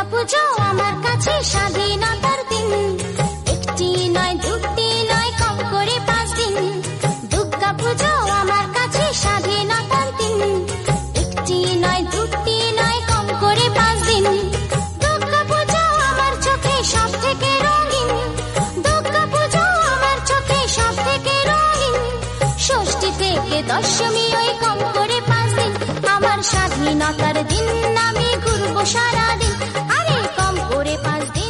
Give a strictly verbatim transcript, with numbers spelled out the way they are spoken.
পুজো আমার কাছে স্বাধীনতার দিন, একটি নয় দুটি নয় কম করে পাঁচ দিন। দুর্গা পুজো আমার কাছে স্বাধীনতার দিন, একটি নয় দুটি নয় কম করে পাঁচ দিন। দুর্গা পুজো আমার চোখে সব থেকে রঙিন, দুর্গা পুজো আমার চোখে সব থেকে রঙিন। ষষ্ঠী থেকে দশমী ওই কম করে পাঁচ দিন, আমার স্বাধীনতার দিন আমি ঘুরবো সারাদিন, আরে কম করে পাঁচ দিন।